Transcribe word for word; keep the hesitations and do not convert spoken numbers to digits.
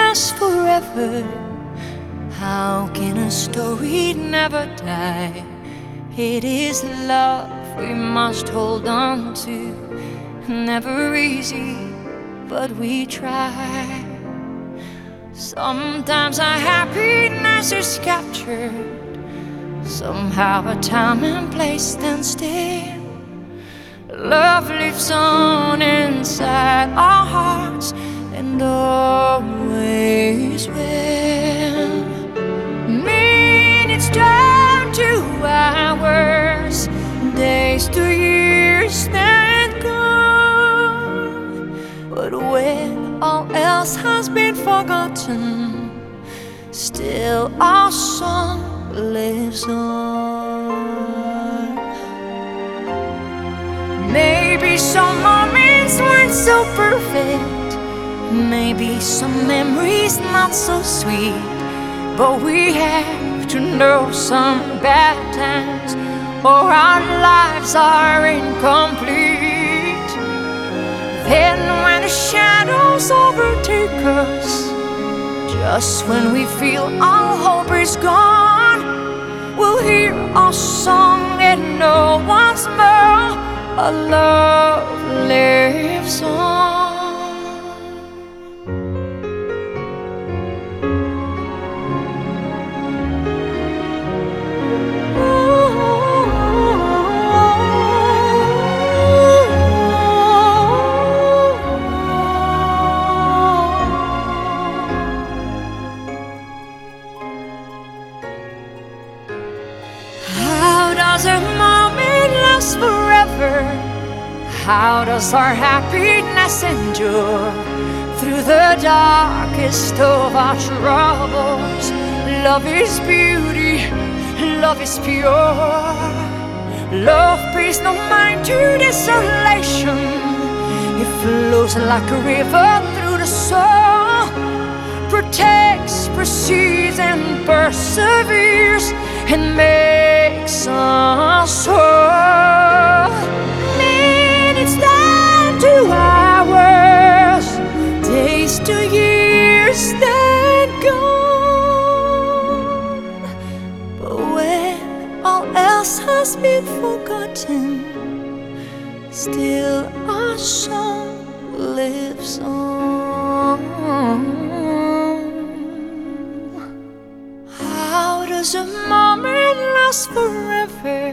last forever? How can a story never die? It is love we must hold on to. Never easy, but we try. Sometimes our happiness is captured. Somehow a time and place stand still. Love lives on inside our hearts and always will. Minutes turn to hours, days to years then gone. But when all else has been forgotten, still our song lives on. Maybe some moments weren't so perfect, maybe some memories not so sweet, but we have to know some bad times or our lives are incomplete. Then when the shadows overtake us, just when we feel all hope is gone, we'll hear our song and know once more our love lives on. How does a moment last forever? How does our happiness endure through the darkest of our troubles? Love is beauty, love is pure. Love pays no mind to desolation. It flows like a river through the soul, protects, precedes, and perseveres, and makes us whole. Minutes turn to hours, days to years then gone. But when all else has been forgotten, still our song lives on. How does a moment last forever?